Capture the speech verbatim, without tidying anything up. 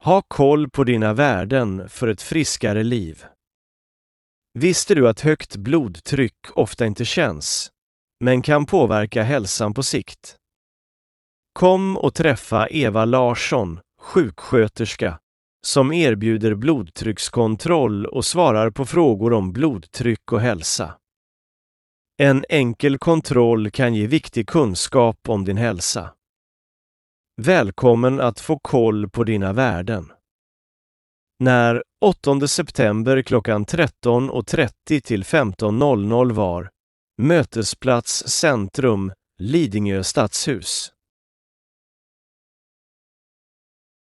Ha koll på dina värden för ett friskare liv. Visste du att högt blodtryck ofta inte känns, men kan påverka hälsan på sikt? Kom och träffa Eva Larsson, sjuksköterska, som erbjuder blodtryckskontroll och svarar på frågor om blodtryck och hälsa. En enkel kontroll kan ge viktig kunskap om din hälsa. Välkommen att få koll på dina värden. När åttonde september klockan tretton och trettio till femton noll noll var, Mötesplats Centrum, Lidingö stadshus.